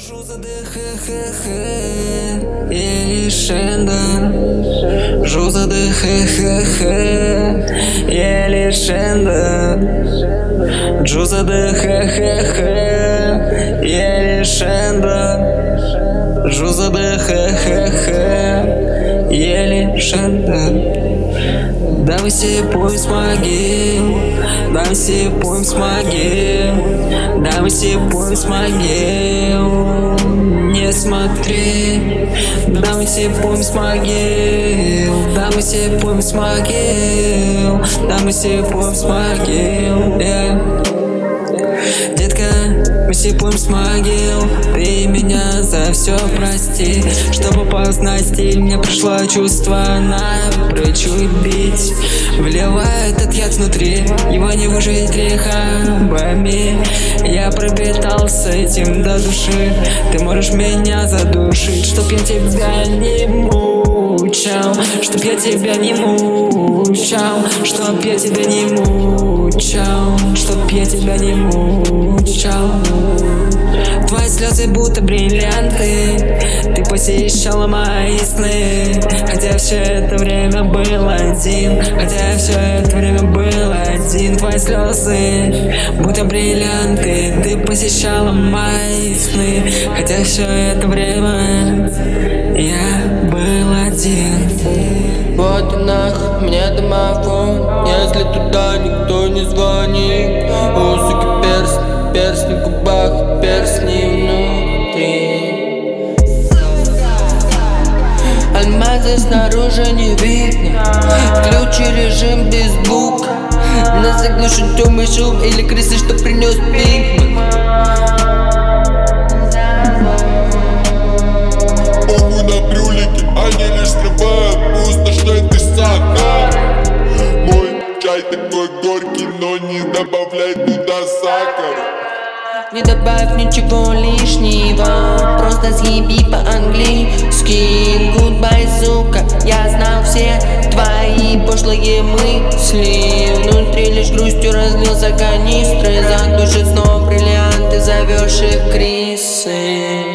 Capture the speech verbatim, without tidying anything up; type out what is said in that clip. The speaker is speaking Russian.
Juzada he he he, еле шенда. Juzada he he he, еле шенда. Давай сипуем с могил, давай сипуем с могил, давай сипуем с могил. Не смотри, давай сипуем с могил, давай сипуем с могил, давай сипуем с могил. Yeah. Детка, мы сипуем с могил, ты меня за все прости. Чтобы познать стиль, мне пришло чувство напрочь убить. Вливает этот яд внутри, его не выжить грехами. Я пропитался этим до души, ты можешь меня задушить. Чтоб я тебя не мучал, чтоб я тебя не мучал, чтоб я тебя не мучал, чтоб я тебя не мучал. Твои слезы будто бриллианты, ты посещала мои сны. Хотя все это время был один, хотя все это время был один. Твои слезы будто бриллианты, ты посещала мои сны. Хотя все это время я был один. Вот и нах, мне домофон, если туда никто не звонит. У суки перстни, перстни в губах, перстни внутри. Алмазы снаружи не видно, включи режим без звука. Нас заглушит темный шум или крысы, что принес пикник. Похуй на брюлики, они лишь скрывают пустошный сахар. Мой чай такой горький, но не добавляй туда сахара. Не добавь ничего лишнего, просто съеби по-английски. Goodbye, сука, я знал все твои пошлые мысли. Внутри лишь грустью разлился канистры, задушит снова бриллианты, зовешь их Крисы.